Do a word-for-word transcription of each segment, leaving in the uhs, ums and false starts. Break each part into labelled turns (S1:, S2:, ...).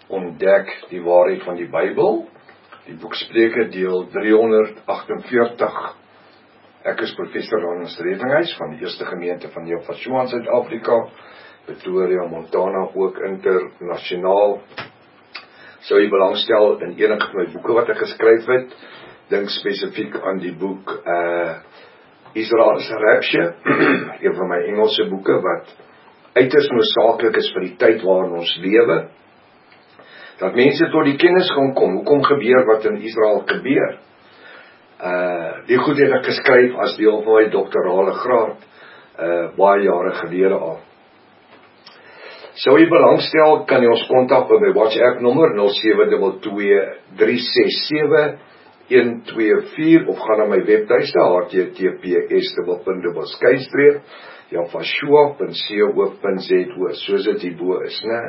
S1: ontdek die waarheid van die Bybel. Die boek Spreuke deel driehonderdagtenveertig. Ek is professor Ronald Redinghuis van die Eerste Gemeente van Jafashua in Suid-Afrika, Pretoria, Montana, ook internasionaal. Sou jy belangstel in enige van my boeke wat ek geskryf het, dink spesifiek aan die boek uh, Israel's Rapture, een van my Engelse boeke wat uiters noodsaaklik is vir die tyd waarin ons lewe, dat mense tot die kennis gaan kom, hoekom gebeur wat in Israel gebeur. Uh, die goed het ek geskryf as deel van my doktorale graad, uh, baie jare gelede al. Sou jy belangstel, kan jy ons kontak by my WhatsApp nommer nul sewe twee twee drie ses sewe een twee vier of gaan na my webtuiste h t t p s dubbel skynstreep jafashua punt co punt za, soos dit hierbo is, né?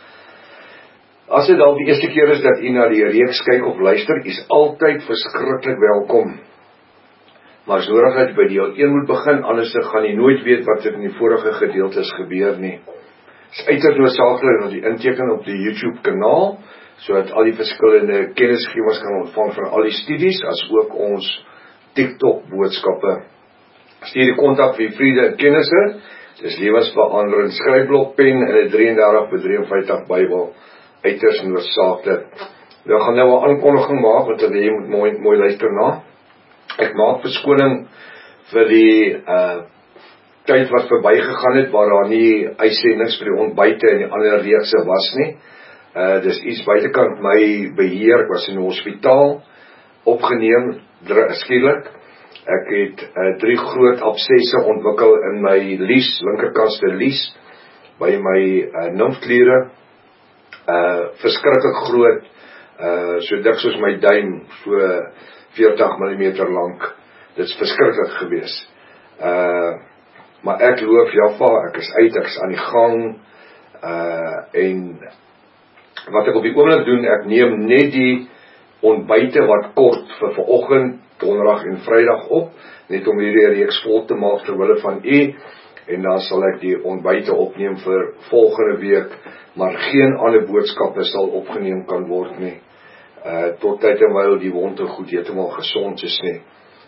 S1: As dit al die eerste keer is dat u na die reeks kyk of luister, is altyd verskriklik welkom. Maar is nodig dat jy by deel een moet begin, anders gaan jy nooit weet wat dit in die vorige gedeeltes gebeur nie. Is uiters noodsaaklik dat jy inteken op die YouTube kanaal, sodat al die verskillende kennisgewings kan ontvang van al die studies, as ook ons TikTok boodskappe. Stuur die kontak vir vriende en kennisse, dis lewensveranderend skryfblok pen en 'n drieëndertig by drieënvyftig Bybel. Uiters noodsaaklik. Nou gaan nou 'n aankondiging maak, want jy moet mooi, mooi luister na. Ek maak verskoning vir die uh, tyd wat verbygegaan het, waar daar nie uitsendings vir die ontbyte en die ander reekse was nie. Uh, dis iets buitekant my beheer. Ek was in die hospitaal opgeneem, skielik. Ek het uh, drie groot abscesse ontwikkel in my lies, linkerkantste lies, by my uh, nymfkliere. Uh, verskriklik groot, uh, so dik soos my duim, so veertig millimeter lank. Dit is verskriklik gewees. Uh, maar ek loof Jaffa, ek is uit, ek is aan die gang, uh, en wat ek op die oomblik doen, ek neem net die ontbyte wat kort vir vanoggend, donderdag en vrydag op, net om hierdie reeks vol te maak terwille van u, en dan sal ek die ontbyte opneem vir volgende week, maar geen ander boodskappe sal opgeneem kan word nie, uh, tot tyd en wyl die wonde goed heeltemal gesond is nie.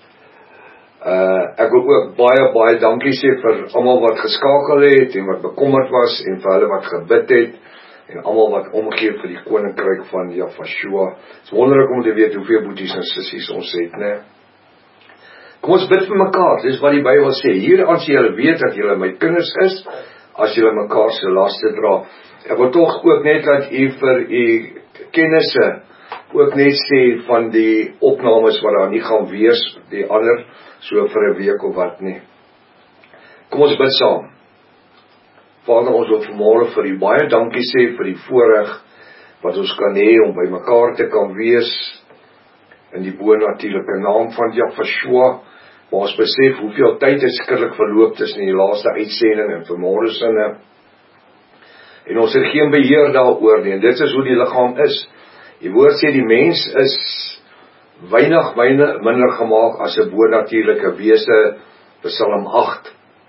S1: Uh, ek wil ook baie, baie dankie sê vir almal wat geskakel het, en wat bekommerd was, en vir hulle wat gebid het, en almal wat omgee vir die koninkryk van Jafashua. Het is wonderlik om te weet hoeveel boeties en sissies ons het, né? Kom ons bid vir mekaar, dis wat die Bybel sê. Hier as julle weet dat julle my kinders is, as julle mekaar se laste dra. Ek wil tog ook net dat u vir u kennisse ook net sê van die opnames wat daar nie gaan wees, die ander, so vir 'n week of wat nie. Kom ons bid saam. Vader, ons wil vanmôre vir u baie dankie sê vir die voorreg wat ons kan hê om by mekaar te kan wees in die bo-natuurlike naam van Jafashua. Maar ons besef hoeveel tyd het skrikkelik verloop tussen die laaste uitsending en vanmôre sinne. En ons het geen beheer daaroor nie, en dit is hoe die liggaam is. Die woord sê die mens is weinig minder gemaak as 'n bo-natuurlike wese, Psalm agt.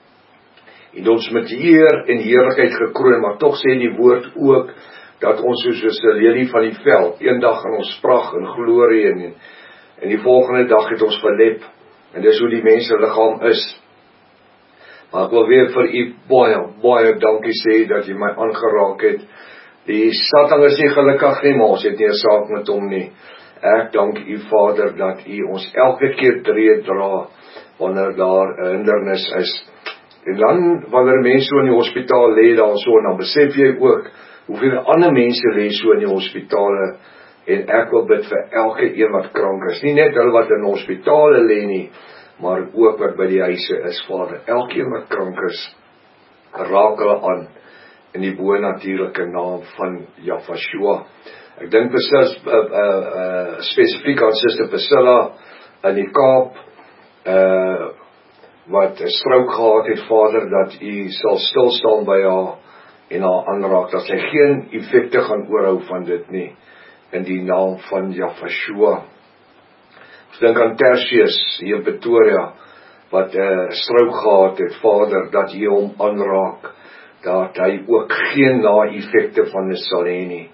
S1: En ons met eer en heerlikheid gekroon, maar tog sê die woord ook, dat ons soos 'n lelie van die veld, eendag in ons pragt en glorie, en, en die volgende dag het ons verlep, en dis hoe die mense liggaam is. Maar ek wil weer vir u baie, baie dankie sê, dat u my aangeraak het. Die Satan is nie gelukkig nie, maar ons het nie 'n saak met hom nie. Ek dank u Vader, dat u ons elke keer tree dra, wanneer daar 'n hindernis is. En dan, wanneer mense so in die hospitaal lê, dan so, dan besef jy ook, hoeveel ander mense lê so in die hospitale, en ek wil bid vir elke een wat krank is. Nie net hulle wat in hospitale lê nie, maar ook wat by die huise is, Vader. Elkeen wat krank is, raak hulle aan in die bo-natuurlike naam van Jafashua. Ek dink beslis uh, uh, uh, spesifiek aan Suster Priscilla in die Kaap, uh, wat 'n strook gehad het, Vader, dat u sal stilstaan by haar en haar aanraak, dat sy geen effekte gaan oorhou van dit nie, in die naam van Jafashua. Ons dink aan Tertius hier in Pretoria, wat 'n uh, strook gehad het, Vader, dat u hom aanraak, dat hy ook geen na-effekte van dit sal hê nie,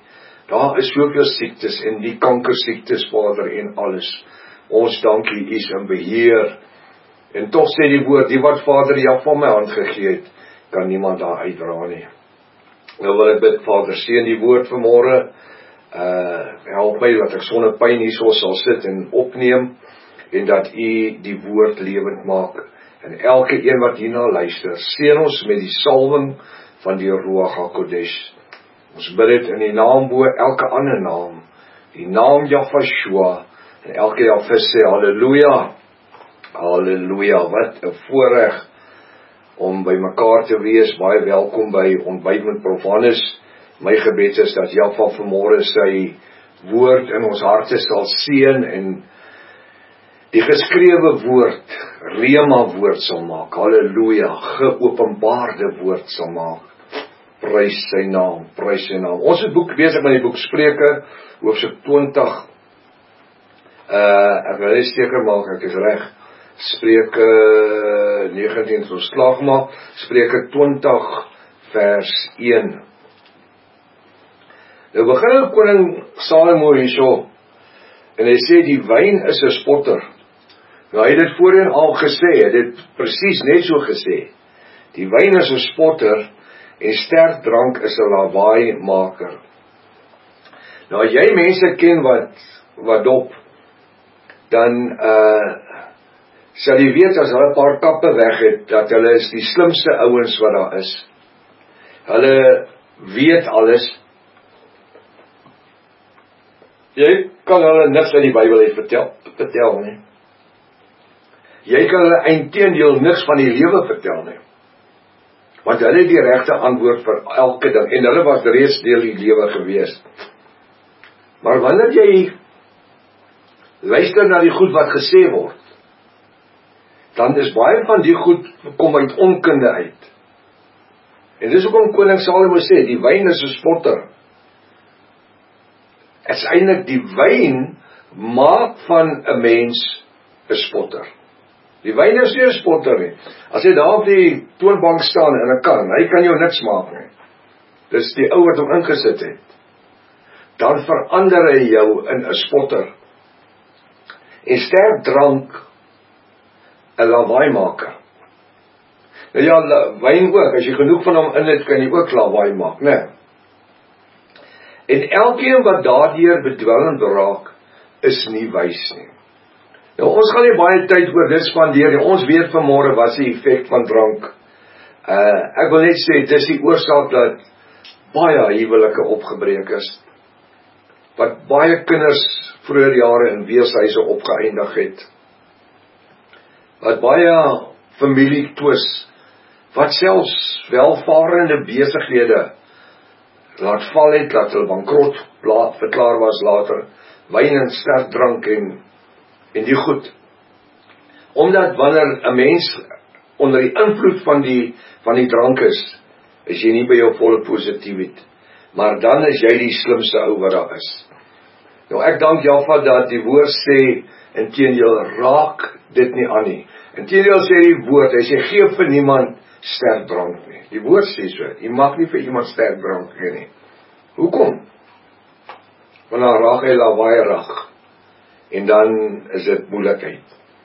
S1: Daar is soveel siektes en die kankersiektes, Vader, en alles. Ons dankie, U is in beheer. En tog sê die woord, die wat Vader jou van my hand gegee het, kan niemand daar uitdra nie. Nou wil ek bid, Vader, seën die woord vanmôre. Uh, help my dat ek sonder pyn hierso sal sit en opneem, en dat U die woord lewend maak. En elke een wat hierna luister, seën ons met die salwing van die Ruach HaKodesh. Ons bid dit in die naam bo elke ander naam, die naam Jahweh, en elke dag vir sê, halleluja, halleluja, wat 'n voorreg om by mekaar te wees. Baie welkom by Ontbyt met Prof Hannes. My gebed is dat Jahweh vanmôre sy woord in ons harte sal seën en die geskrewe woord, rema woord sal maak, halleluja, geopenbaarde woord sal maak. Prys sy naam, prys sy naam. Ons het boek besig met die boek Spreuke, hoofstuk twintig. Uh, ek wil net seker maak, ek is reg. Spreuke negentien, so slag maak. Spreuke twintig vers een. Nou begin koning Salomo hierso, en hy sê die wyn is 'n spotter. Nou hy het dit voorheen al gesê, hy het dit presies net so gesê. Die wyn is 'n spotter, en sterk drank is 'n lawaai maker. Nou as jy mense ken wat, wat dop, dan uh, sal jy weet as hulle 'n paar kappe weg het, dat hulle is die slimste ouens wat daar is. Hulle weet alles. Jy kan hulle niks uit die Bybel uit vertel, vertel nie. Jy kan hulle eintendeel niks van die lewe vertel nie. Want hulle het die regte antwoord vir elke ding, en hulle was reeds deel die lewe gewees. Maar wanneer jy luister na die goed wat gesê word, dan is baie van die goed kom uit onkunde uit. En dis hoekom koning Salomo sê, die wyn is 'n spotter. Het is eintlik die wyn maak van 'n mens 'n spotter. Die wyn is nie 'n spotter nie. As hy daar op die toonbank staan in 'n kan, hy kan jou niks maak nie. Dis die ou wat hom ingesit het. Dan verander hy jou in 'n spotter. En sterk drank 'n lawaaimaker. Nou ja, wyn ook, as jy genoeg van hom in het, kan jy ook lawaai maak, né? En elkeen wat daardeur bedwelmd raak, is nie wys nie. Nou, ons gaan nie baie tyd oor dit spandeer nie. Ons weet vanmôre wat die effek van drank. Uh, ek wil net sê, dis die oorsaak dat baie huwelike opgebreek is. Wat baie kinders vroeër jare in weeshuise opgeëindig het. Wat baie familie twis, wat selfs welvarende besighede laat val het, laat hulle bankrot verklaar was later, wyn en sterk drank en, en die goed. Omdat wanneer 'n mens onder die invloed van die, van die drank is, is jy nie by jou volle positiwiteit, maar dan is jy die slimste ou wat daar is. Nou ek dank Jahweh dat die woord sê, inteendeel raak dit nie aan nie. Inteendeel sê die woord, hy sê gee vir niemand sterk drank nie. Die woord sê so, jy mag nie vir iemand sterk drank gee nie. Hoekom? Want dan raak hy lawaaierig, en dan is dit moeilikheid.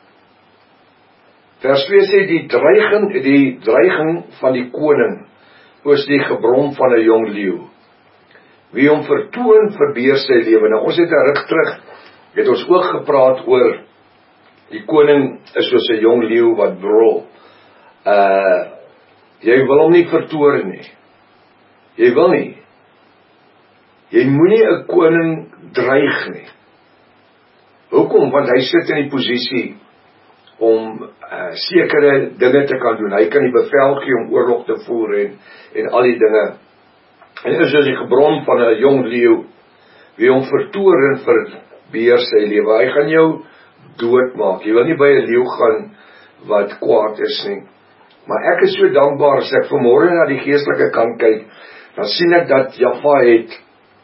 S1: Vers twee sê, die dreiging, die dreiging van die koning, is die gebrom van 'n jong leeu. Wie hom vertoon, verbeur sy lewe. Nou, ons het 'n ruk terug, het ons ook gepraat oor, die koning is soos 'n jong leeu wat brul. Uh, jy wil hom nie vertoon nie. Jy wil nie. Jy moenie 'n koning dreig nie. Hoekom? Want hy sit in die posisie om uh, sekere dinge te kan doen. Hy kan die bevel gee om oorlog te voer en, en al die dinge. En is dus die gebrom van 'n jong leeu, wie hom vertoor en verbeur sy lewe. Hy gaan jou doodmaak. Jy wil nie by 'n leeu gaan wat kwaad is nie. Maar ek is so dankbaar as ek vanmôre na die geestelike kant kyk, dan sien ek dat Jahweh het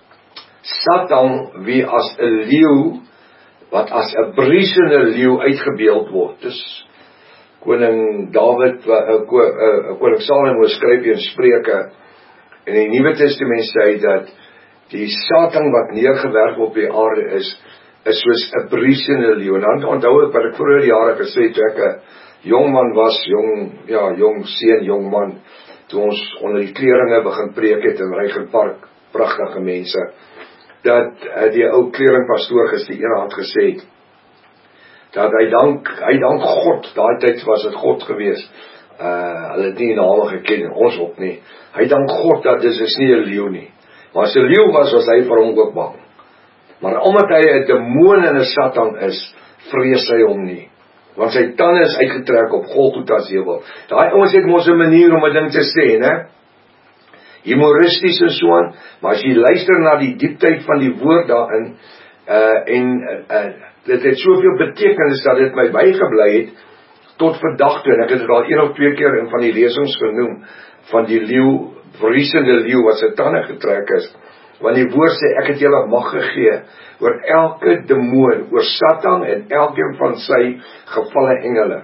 S1: Satan wie as 'n leeu, wat as 'n briesende leeu uitgebeeld word. Dus koning Dawid, uh, ko, uh, koning Salomo skryf in Spreuke, in die Nuwe Testament sê hy dat die Satan wat neergewerp op die aarde is, is soos 'n briesende leeu. En dan onthou ek wat ek vroeër jare gesê het, toe ek 'n jong man was, jong, ja, jong seun, jong man, toe ons onder die kleringe begin preek het in Reigenpark, pragtige mense, dat uh, die ou kleringpastoor gister die ene hand gesê het, dat hy dank, hy dank God, daai tyd was dit God gewees, uh, hulle het nie die name geken, ons ook nie, hy dank God dat dit is nie 'n leeu nie, maar as 'n leeu was, was hy vir hom ook bang, maar omdat hy 'n demoon en 'n Satan is, vrees hy hom nie, want sy tande is uitgetrek op Golgotha se heuwel. Daai ouens het mos 'n manier om 'n ding te sê, né? Humoristies en so aan, maar as jy luister na die diepteid van die woord daarin, uh, en uh, dit het soveel betekenis dat dit my bygebly het tot vandag toe, en ek het dit al een of twee keer in van die lesings genoem, van die leeu, vriesende leeu wat sy tande getrek is, want die woord sê, ek het julle mag gegee oor elke demoon, oor Satan en elkeen van sy gevalle engele.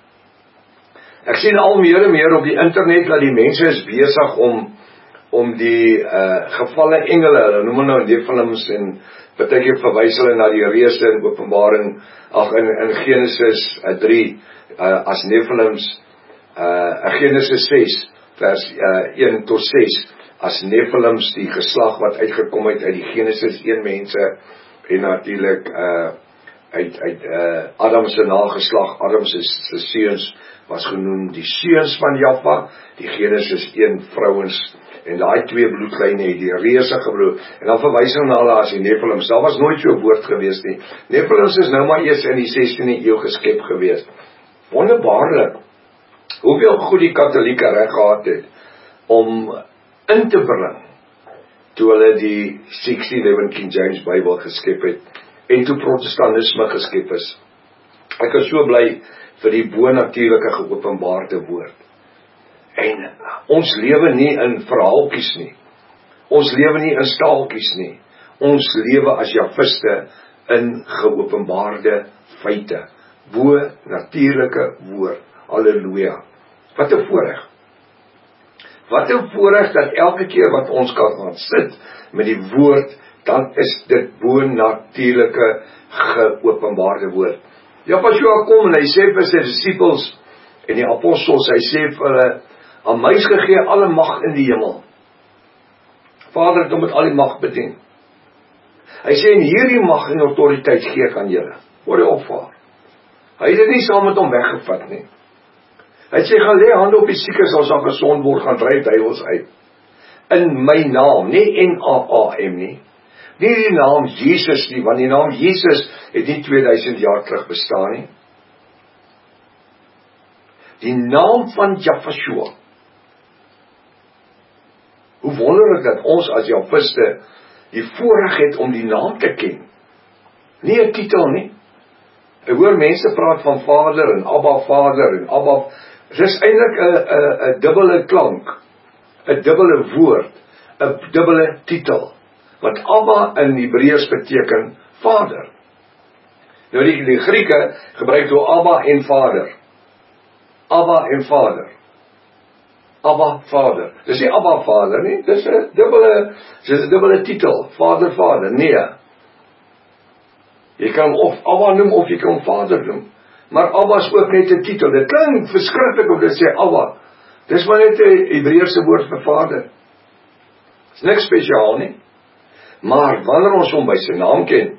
S1: Ek sien al meer en meer op die internet dat die mense is besig om om die uh, gevalle engele, hulle noem nou Nephilims en partykeer verwys hulle na die reëse in Openbaring, ag in, in Genesis uh, drie uh, as Nephilims, uh, Genesis ses vers uh, een tot ses as Nephilims, die geslag wat uitgekom het uit die Genesis een mense, en natuurlik uh, uit, uit uh, Adam se nageslag, Adam se seuns was genoem die seuns van Jaffa, die Genesis een vrouens, en daai twee bloedlyne het die reëse gebloed, en dan verwys hulle na hulle as die Nephilims. Daar was nooit so 'n woord gewees nie. Nephilims is nou maar eers in die sestiende eeu geskep gewees. Wonderbaarlik, hoeveel goed die Katolieke reg gehad het om in te bring, toe hulle die sixteen eleven King James Bybel geskep het, en toe Protestantisme geskep is. Ek is so bly vir die bonatuurlike geopenbaarde woord. En ons lewe nie in verhaaltjies nie. Ons lewe nie in staaltjies nie. Ons lewe as Jafiste in geopenbaarde feite. Bo natuurlike woord. Halleluja. Wat 'n voorreg. Wat 'n voorreg dat elke keer wat ons kan gaan sit met die woord, dan is dit bo natuurlike geopenbaarde woord. Joshua kom en hy sê vir sy disippels en die apostels, hy sê vir hulle, aan my is gegee alle mag in die hemel. Vader het hom met al die mag bedien. Hy sê, en hierdie mag en autoriteit gee ek aan julle. Word hy opvaar. Hy het dit nie saam met hom weggevat nie. Hy sê, gaan lê hande op die siekes, as al gesond word, gaan dryf duiwels uit. In my naam, nie N A A M nie. Nie die naam Jesus nie, want die naam Jesus het nie tweeduisend jaar terug bestaan nie. Die naam van Jafashua. Hoe wonderlik dat ons as Jafiste die voorreg het om die naam te ken. Nie 'n titel nie. Ek hoor mense praat van Vader en Abba Vader en Abba. Dit is eintlik 'n 'n 'n dubbele klank, 'n dubbele woord, 'n dubbele titel. Want Abba in Hebreëus beteken Vader. Nou die, die Grieke gebruik toe Abba en Vader. Abba en Vader. Abba Vader. Dis nie Abba Vader nie, dis 'n dubbele, dis 'n dubbele titel, Vader Vader. Nee. Jy kan of Abba noem of jy kan Vader noem. Maar Abba is ook net 'n titel. Dit klink verskriklik om te sê Abba. Dis maar net 'n Hebreëse woord vir Vader. Dis niks spesiaal nie. Maar wanneer ons hom by sy naam ken,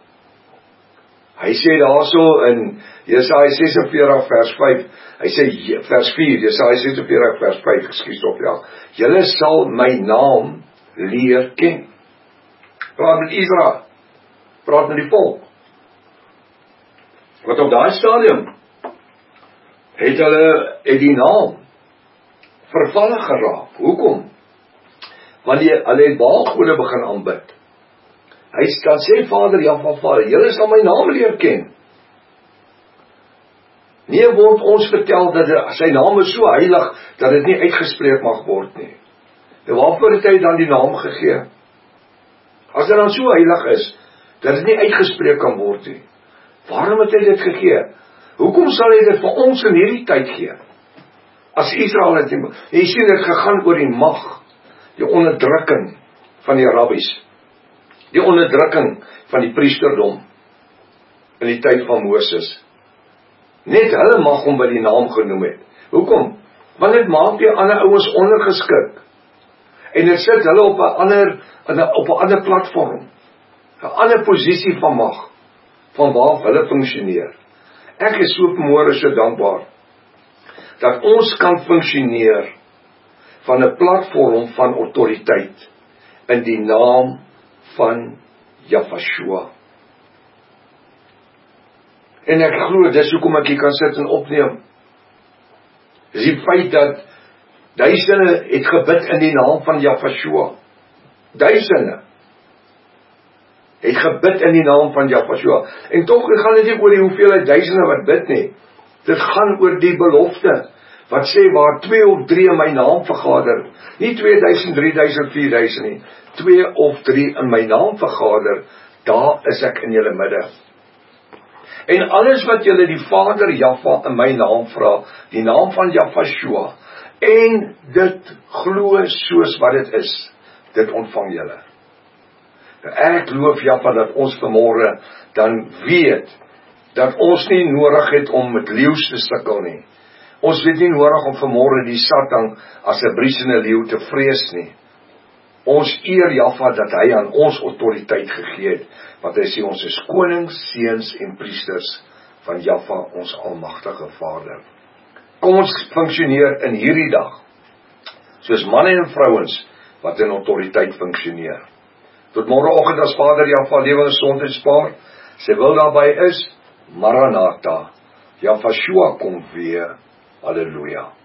S1: hy sê daarso in Jesaja ses en veertig vers vyf, hy sê vers vier, Jesaja ses en veertig vers vyf, ekskuus op ja, julle sal my naam leer ken. Praat met Israel, praat met die volk. Wat op daai stadium het hulle het die naam vervalle geraak. Hoekom? Want die, hulle het Baalgode begin aanbid. Hy dan sê Vader, ja van Vader, julle sal my naam leer ken. Nie word ons vertel dat die, sy naam is so heilig dat dit nie uitgespreek mag word nie. En waarvoor het hy dan die naam gegee? As dit dan so heilig is dat dit nie uitgespreek kan word nie. Waarom het hy dit gegee? Hoekom sal hy dit vir ons in hierdie tyd gee? As Israel het, jy sien dit gegaan oor die mag, die onderdrukking van die rabbies. Die onderdrukking van die priesterdom in die tyd van Moses. Net hulle mag hom by die naam genoem het. Hoekom? Want dit maak die ander ouens ondergeskik. En dit sit hulle op 'n ander op 'n ander platform. 'n Ander posisie van mag, van waar hulle funksioneer. Ek is so vanmôre so dankbaar dat ons kan funksioneer van 'n platform van autoriteit in die naam van Jahweh. En ek glo dis hoekom ek hier kan sit en opneem. Dis die feit dat duisende het gebid in die naam van Jahweh. Duisende het gebid in die naam van Jahweh. En tog gaan dit nie oor die hoeveelheid duisende wat bid nie. Dit gaan oor die belofte wat sê waar twee of drie in my naam vergader. Nie twee duisend, drie duisend, vier duisend nie. Twee of drie in my naam vergader, daar is ek in julle midde. En alles wat julle die Vader Jahweh in my naam vra, die naam van Jahweh, en dit glo soos wat dit is, dit ontvang julle. Ek loof Jahweh dat ons vanmôre dan weet dat ons nie nodig het om met leeu's te sukkel nie. Ons het nie nodig om vanmôre die Satan as 'n briesende leeu te vrees nie. Ons eer Jahweh dat hy aan ons autoriteit gegee het, want hy sê ons is konings, seuns en priesters van Jahweh, ons almagtige Vader. Kom ons funksioneer in hierdie dag soos manne en vrouens wat in autoriteit funksioneer. Tot môreoggend as Vader Jahweh lewe en gesondheid spaar, sy wil daarby is, Maranatha, Jahweh kom weer. Halleluja.